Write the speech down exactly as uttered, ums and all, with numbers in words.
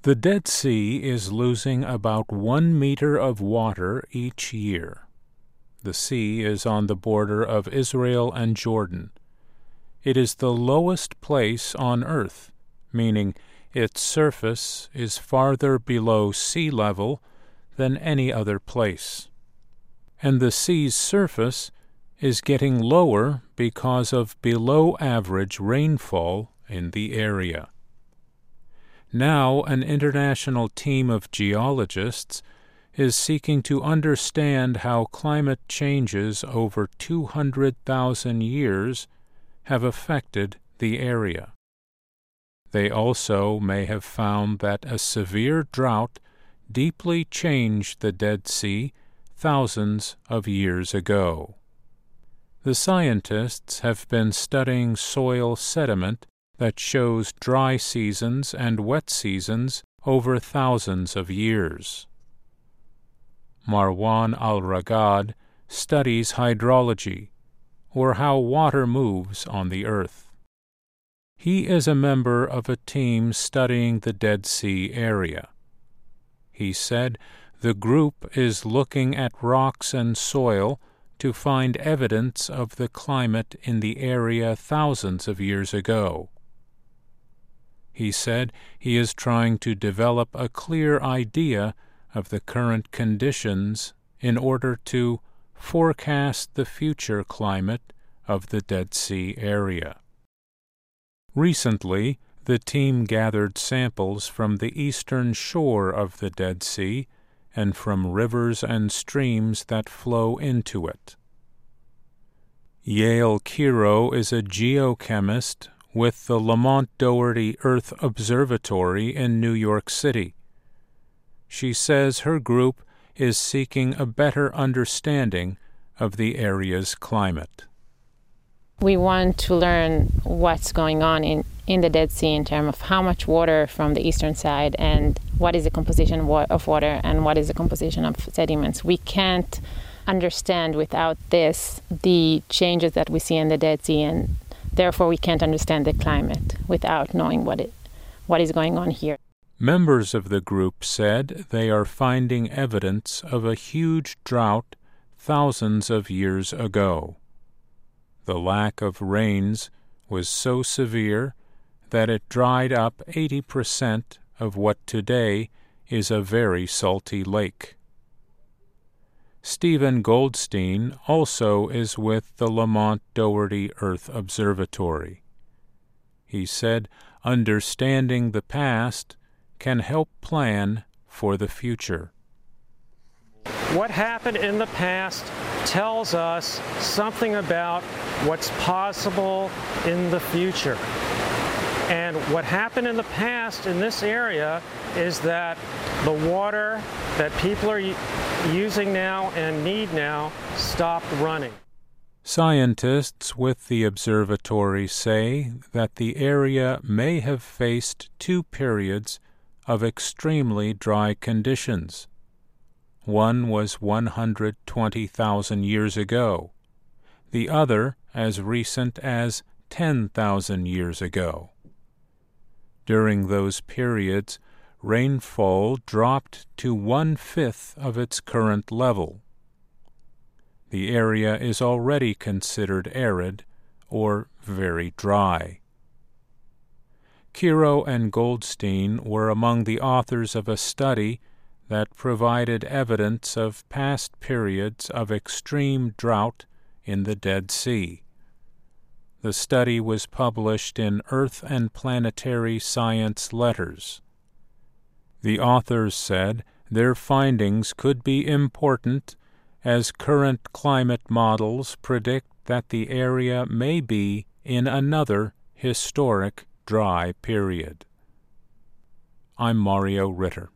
The Dead Sea is losing about one meter of water each year. The sea is on the border of Israel and Jordan. It is the lowest place on earth, meaning its surface is farther below sea level than any other place. And the sea's surface is getting lower because of below-average rainfall in the area. Now an international team of geologists is seeking to understand how climate changes over two hundred thousand years have affected the area. They also may have found that a severe drought deeply changed the Dead Sea thousands of years ago. The scientists have been studying soil sediment that shows dry seasons and wet seasons over thousands of years. Marwan al-Raghad studies hydrology, or how water moves on the earth. He is a member of a team studying the Dead Sea area. He said the group is looking at rocks and soil to find evidence of the climate in the area thousands of years ago. He said he is trying to develop a clear idea of the current conditions in order to forecast the future climate of the Dead Sea area. Recently, the team gathered samples from the eastern shore of the Dead Sea and from rivers and streams that flow into it. Yael Kiro is a geochemist with the Lamont Doherty Earth Observatory in New York City. She says her group is seeking a better understanding of the area's climate. We want to learn what's going on in, in the Dead Sea in terms of how much water from the eastern side and what is the composition of water and what is the composition of sediments. We can't understand without this the changes that we see in the Dead Sea, and therefore we can't understand the climate without knowing what it, what is going on here. Members of the group said they are finding evidence of a huge drought thousands of years ago. The lack of rains was so severe that it dried up eighty percent of what today is a very salty lake. Stephen Goldstein also is with the Lamont Doherty Earth Observatory. He said understanding the past can help plan for the future. What happened in the past tells us something about what's possible in the future. And what happened in the past in this area is that the water that people are using now and need now stopped running. Scientists with the observatory say that the area may have faced two periods of extremely dry conditions. One was one hundred twenty thousand years ago, the other as recent as ten thousand years ago. During those periods, rainfall dropped to one-fifth of its current level. The area is already considered arid or very dry. Kiro and Goldstein were among the authors of a study that provided evidence of past periods of extreme drought in the Dead Sea. The study was published in Earth and Planetary Science Letters. The authors said their findings could be important as current climate models predict that the area may be in another historic dry period. I'm Mario Ritter.